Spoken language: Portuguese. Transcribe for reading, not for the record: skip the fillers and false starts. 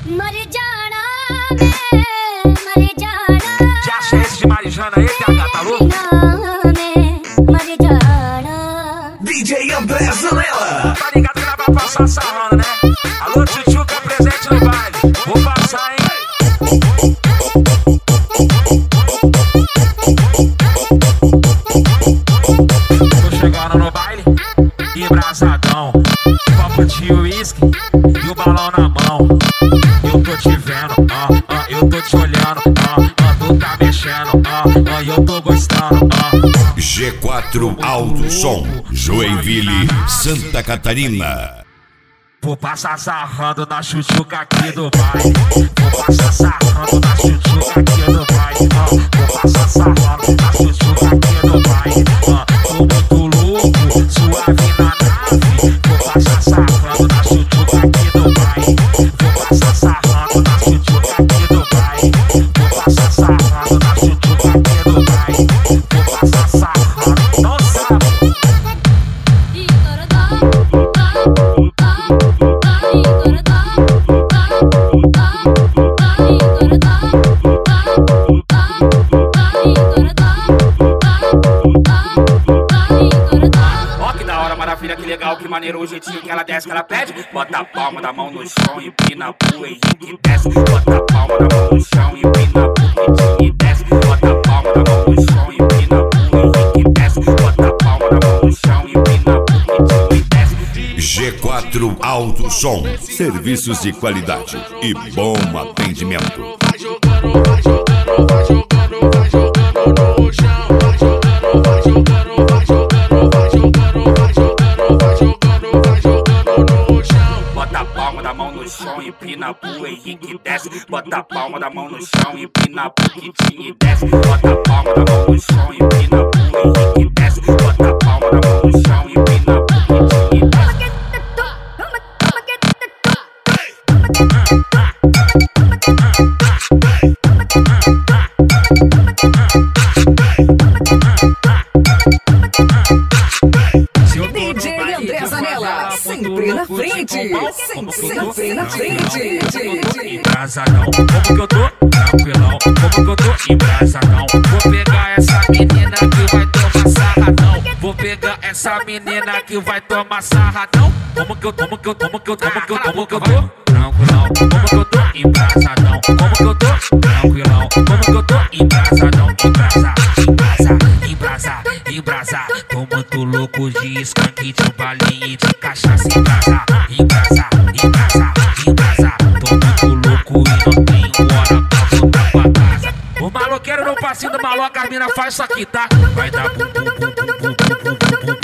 मर जाना मैं मर जाना Já acha esse de Marijana aí, TH, tá louco? मर जाना DJ André Zanella. Tá ligado que nós vai passar sarrando, né? Alô, Tchutchuca, presente no baile. Vou passar, hein? Tô chegando no baile, embrasadão, copo de uísque e o balão na mão. Eu tô te vendo, eu tô te olhando, tu tá mexendo, eu tô gostando, G4 Alto Som, Joinville, Santa Catarina. Vou passar sarrando na chuchuca aqui do baile. Vou passar sarrando na chuchuca aqui do baile. Vou passar sarrando na chuchuca aqui do baile. Tô muito louco, suave na nave. Vou passar sarrando na chuchuca aqui do baile. Vou passar sarrando na chuchuca aqui do baile. Vou passar sarrando na chuchuca aqui do baile. Vou passar sarrando, não sabe. Maravilha, que legal, que maneiro o jeitinho que ela desce, que ela pede. Bota a palma da mão no chão, empina pro Henrique desce. Bota a palma da mão no chão, empina pro Henrique desce. Bota a palma da mão no chão, empina pro Henrique desce. Bota a palma da mão no chão, empina pro Henrique desce. G4 Alto Som, serviços de qualidade e bom atendimento. Vai jogando, vai jogando, vai jogando, vai jogando no chão. Vai jogando, vai jogando, vai jogando, vai jogando, vai jogando, vai jogando, vai jogando no chão. Bota a palma da mão no chão, empina pro Henrique desce. Bota a palma da mão no chão, empina pro Kitinho desce. Bota a palma da mão no chão, empina pro Henrique desce. Bota a palma da mão no chão, empina pro Kitinho desce. DJ André Zanella, sempre na frente, sempre na frente. Embrasadão, como que eu tô? Tranquilão, como que eu tô? Embrasadão, vou pegar essa menina que vai tomar sarradão. Vou pegar essa menina que vai tomar sarradão. Como que eu tô? Tranquilão, como que eu tô? Embrasadão, como que eu tô? Tranquilão, como que eu tô? Embrasadão, embrasa. Tô muito louco de skunk, de balinha e de cachaça. Embrasa. Tô muito louco e não tenho hora pra voltar pra casa. O maloqueiro no passinho do maloca, as mina faz isso aqui, tá? Vai dar bum bum bum bum bum bum bum bum.